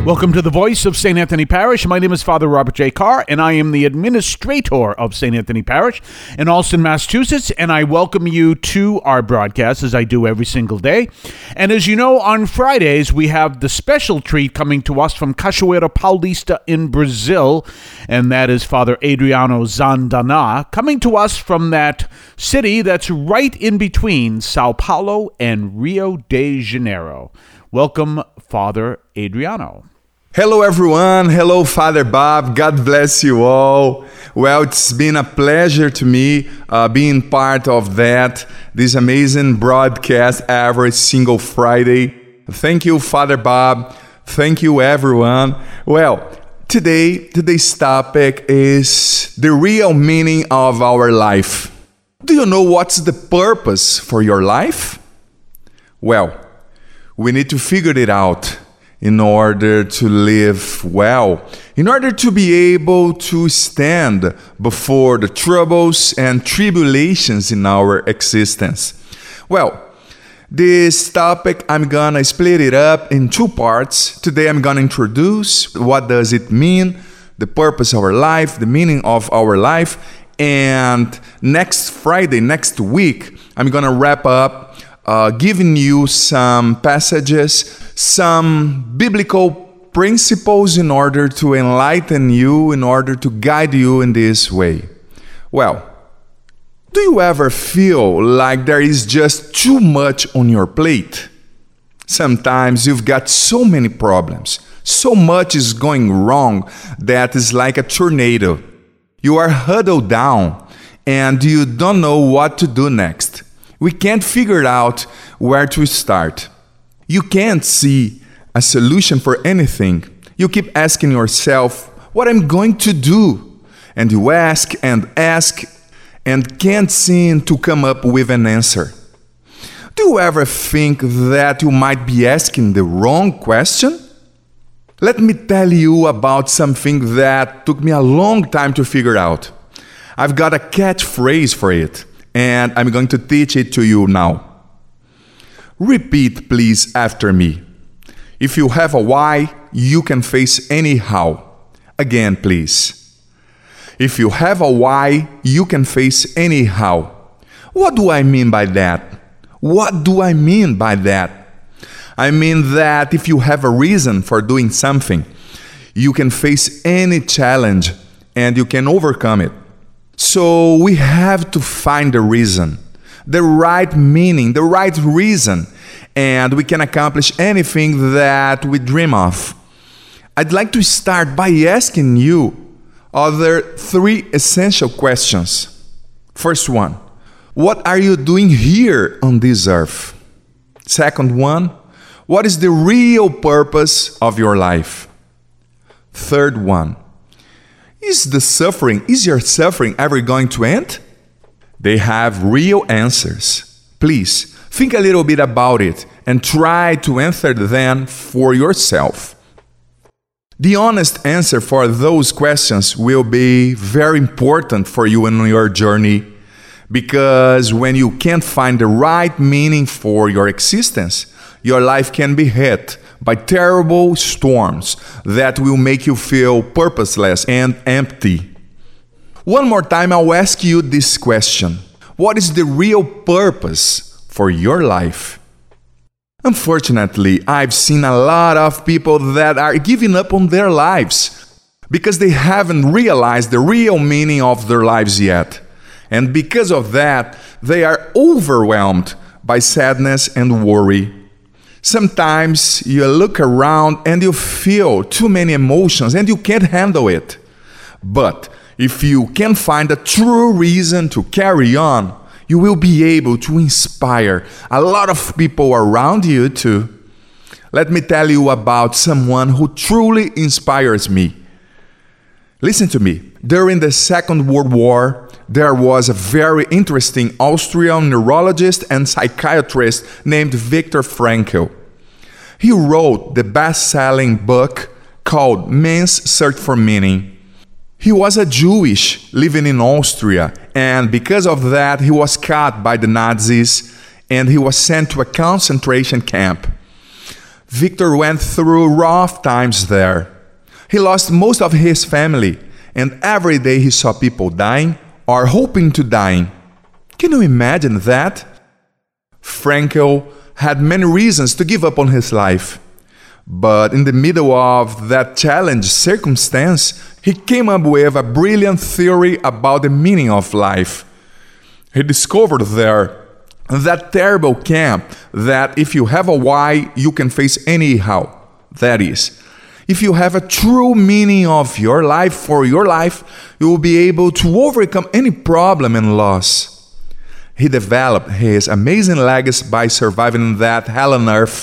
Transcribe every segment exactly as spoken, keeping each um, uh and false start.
Welcome to the Voice of Saint Anthony Parish. My name is Father Robert J. Carr, and I am the administrator of Saint Anthony Parish in Allston, Massachusetts, and I welcome you to our broadcast, as I do every single day. And as you know, on Fridays, we have the special treat coming to us from Cachoeira Paulista in Brazil, and that is Father Adriano Zandana, coming to us from that city that's right in between Sao Paulo and Rio de Janeiro. Welcome, Father Adriano. Hello, everyone. Hello, Father Bob. God bless you all. Well, it's been a pleasure to me uh, being part of that, this amazing broadcast every single Friday. Thank you, Father Bob. Thank you, everyone. Well, today, today's topic is the real meaning of our life. Do you know what's the purpose for your life? Well, we need to figure it out in order to live well, in order to be able to stand before the troubles and tribulations in our existence. Well, this topic, I'm gonna split it up in two parts. Today I'm gonna introduce what does it mean, the purpose of our life, the meaning of our life, and next Friday, next week, I'm gonna wrap up Uh, giving you some passages, some biblical principles in order to enlighten you, in order to guide you in this way. Well, do you ever feel like there is just too much on your plate? Sometimes you've got so many problems, so much is going wrong that it's like a tornado. You are huddled down and you don't know what to do next. We can't figure out where to start. You can't see a solution for anything. You keep asking yourself, what I'm going to do? And you ask and ask and can't seem to come up with an answer. Do you ever think that you might be asking the wrong question? Let me tell you about something that took me a long time to figure out. I've got a catchphrase for it, and I'm going to teach it to you now. Repeat, please, after me. If you have a why, you can face any how. Again, please. If you have a why, you can face any how. What do I mean by that? What do I mean by that? I mean that if you have a reason for doing something, you can face any challenge and you can overcome it. So we have to find the reason, the right meaning, the right reason, and we can accomplish anything that we dream of. I'd like to start by asking you other three essential questions. First one, what are you doing here on this earth? Second one, what is the real purpose of your life? Third one, Is the suffering, is your suffering ever going to end? They have real answers. Please, think a little bit about it and try to answer them for yourself. The honest answer for those questions will be very important for you in your journey, because when you can't find the right meaning for your existence, your life can be hit by terrible storms that will make you feel purposeless and empty. One more time, I'll ask you this question. What is the real purpose for your life? Unfortunately, I've seen a lot of people that are giving up on their lives because they haven't realized the real meaning of their lives yet. And because of that, they are overwhelmed by sadness and worry. Sometimes you look around and you feel too many emotions and you can't handle it. But if you can find a true reason to carry on, you will be able to inspire a lot of people around you too. Let me tell you about someone who truly inspires me. Listen to me. During the Second World War, there was a very interesting Austrian neurologist and psychiatrist named Viktor Frankl. He wrote the best-selling book called Man's Search for Meaning. He was a Jewish living in Austria, and because of that, he was caught by the Nazis and he was sent to a concentration camp. Victor went through rough times there. He lost most of his family, and every day he saw people dying or hoping to die. Can you imagine that? Frankl had many reasons to give up on his life. But in the middle of that challenge circumstance, he came up with a brilliant theory about the meaning of life. He discovered there that terrible camp that if you have a why, you can face anyhow. That is, if you have a true meaning of your life for your life, you will be able to overcome any problem and loss. He developed his amazing legacy by surviving that hell on earth,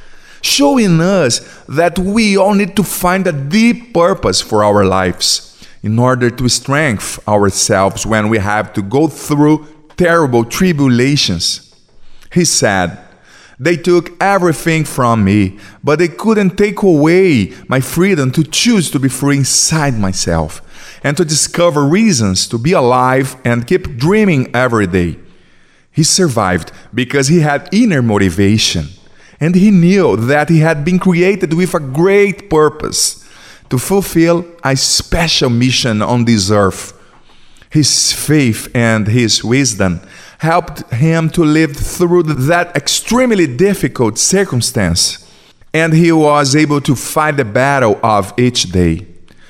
showing us that we all need to find a deep purpose for our lives in order to strengthen ourselves when we have to go through terrible tribulations. He said, "They took everything from me, but they couldn't take away my freedom to choose to be free inside myself and to discover reasons to be alive and keep dreaming every day." He survived because he had inner motivation, and he knew that he had been created with a great purpose to fulfill a special mission on this earth. His faith and his wisdom helped him to live through that extremely difficult circumstance, and he was able to fight the battle of each day.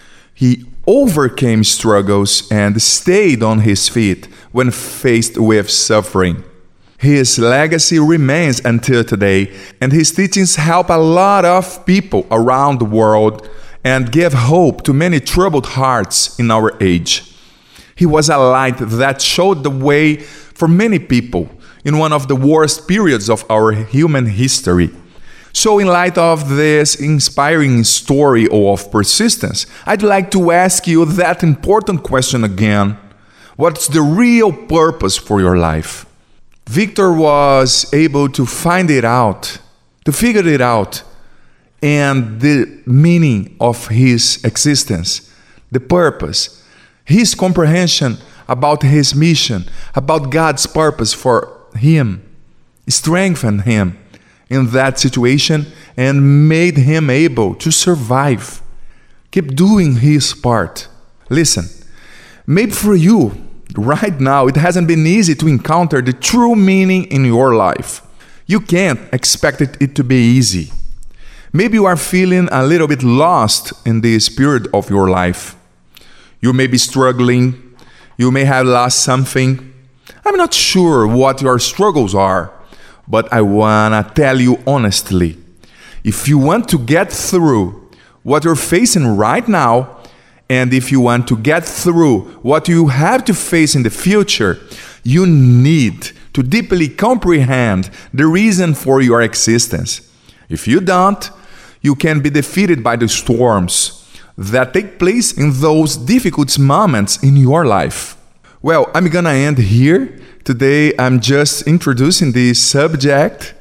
He overcame struggles and stayed on his feet when faced with suffering. His legacy remains until today, and his teachings help a lot of people around the world and give hope to many troubled hearts in our age. He was a light that showed the way for many people in one of the worst periods of our human history. So in light of this inspiring story of persistence, I'd like to ask you that important question again. What's the real purpose for your life? Victor was able to find it out, to figure it out, and the meaning of his existence, the purpose, his comprehension about his mission, about God's purpose for him, strengthened him in that situation and made him able to survive. Keep doing his part. Listen, maybe for you, right now, it hasn't been easy to encounter the true meaning in your life. You can't expect it, it to be easy. Maybe you are feeling a little bit lost in this period of your life. You may be struggling. You may have lost something. I'm not sure what your struggles are, but I want to tell you honestly, if you want to get through what you're facing right now, and if you want to get through what you have to face in the future, you need to deeply comprehend the reason for your existence. If you don't, you can be defeated by the storms that take place in those difficult moments in your life. Well, I'm gonna end here. Today, I'm just introducing this subject.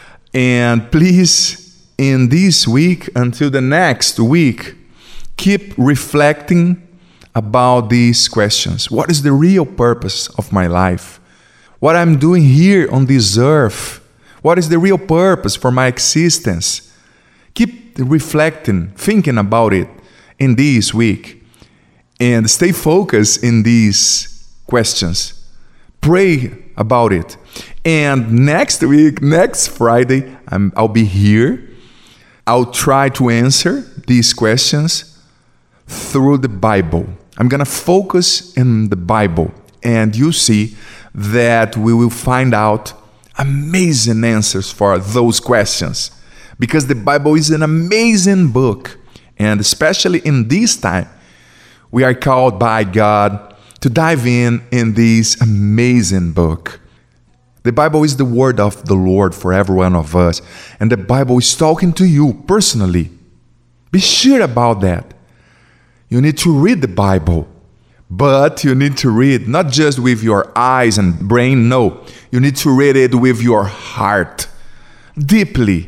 And please, in this week until the next week, keep reflecting about these questions. What is the real purpose of my life? What I'm doing here on this earth? What is the real purpose for my existence? Keep reflecting, thinking about it in this week, and stay focused in these questions. Pray about it. And next week, next Friday, I'm, I'll be here. I'll try to answer these questions through the Bible. I'm going to focus in the Bible, and you see that we will find out amazing answers for those questions, because the Bible is an amazing book, and especially in this time, we are called by God to dive in in this amazing book. The Bible is the word of the Lord for every one of us, and the Bible is talking to you personally. Be sure about that. You need to read the Bible, but you need to read not just with your eyes and brain, no. You need to read it with your heart, deeply.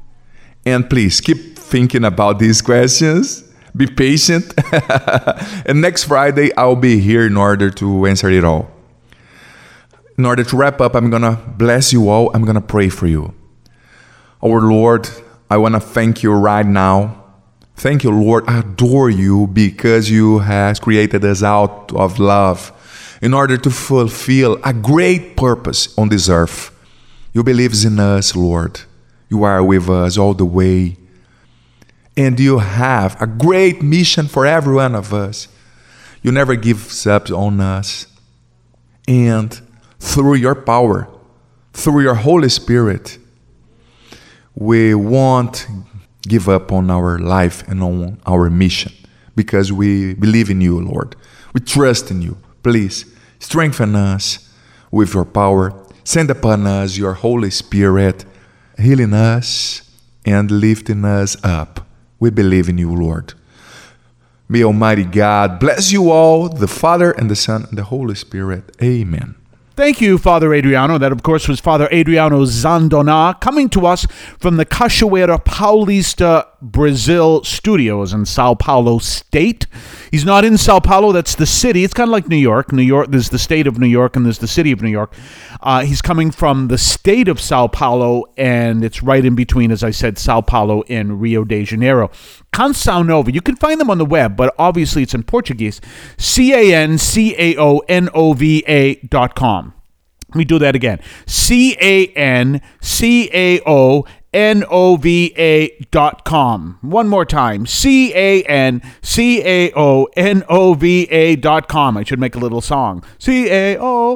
And please, keep thinking about these questions. Be patient. And next Friday, I'll be here in order to answer it all. In order to wrap up, I'm going to bless you all. I'm going to pray for you. Our Lord, I want to thank you right now. Thank you, Lord. I adore you because you have created us out of love in order to fulfill a great purpose on this earth. You believe in us, Lord. You are with us all the way. And you have a great mission for every one of us. You never give up on us. And through your power, through your Holy Spirit, we won't give up on our life and on our mission because we believe in you, Lord. We trust in you. Please strengthen us with your power. Send upon us your Holy Spirit, healing us and lifting us up. We believe in you, Lord. May Almighty God bless you all, the Father and the Son and the Holy Spirit. Amen. Thank you, Father Adriano. That, of course, was Father Adriano Zandona, coming to us from the Cachoeira Paulista, Brazil studios in Sao Paulo State. He's not in Sao Paulo. That's the city. It's kind of like New York. New York, there's the state of New York and there's the city of New York. Uh, he's coming from the state of Sao Paulo, and it's right in between, as I said, Sao Paulo and Rio de Janeiro. Canção Nova. You can find them on the web, but obviously it's in Portuguese. C A N C A O N O V A dot com. Let me do that again. C A N C A O N O V A dot com. One more time. C A N C A O N O V A dot com. I should make a little song. C A O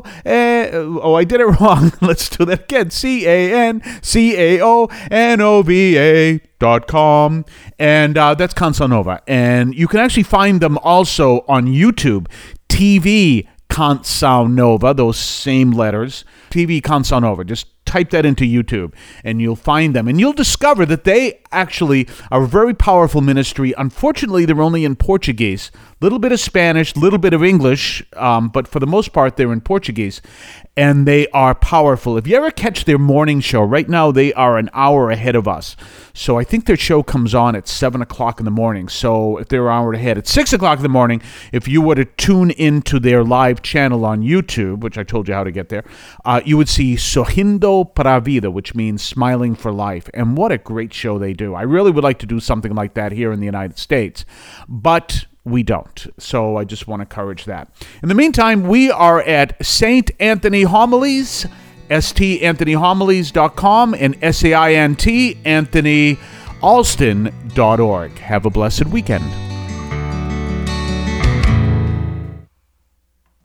Oh, I did it wrong. Let's do that again. C A N C A O N O V A dot com. And uh, that's Canção Nova. And you can actually find them also on YouTube. T V Canção Nova, those same letters. T V Canção Nova. Just type that into YouTube and you'll find them. And you'll discover that they actually are a very powerful ministry. Unfortunately, they're only in Portuguese. A little bit of Spanish, a little bit of English, um, but for the most part, they're in Portuguese. And they are powerful. If you ever catch their morning show, right now they are an hour ahead of us. So I think their show comes on at seven o'clock in the morning. So if they're an hour ahead, at six o'clock in the morning, if you were to tune into their live channel on YouTube, which I told you how to get there, uh, you would see Sorrindo para a Vida, which means smiling for life. And what a great show they do. I really would like to do something like that here in the United States. But we don't. So I just want to encourage that. In the meantime, we are at Saint Anthony Homilies, S T Anthony Homilies dot com and S A I N T Anthony Alston dot org. Have a blessed weekend.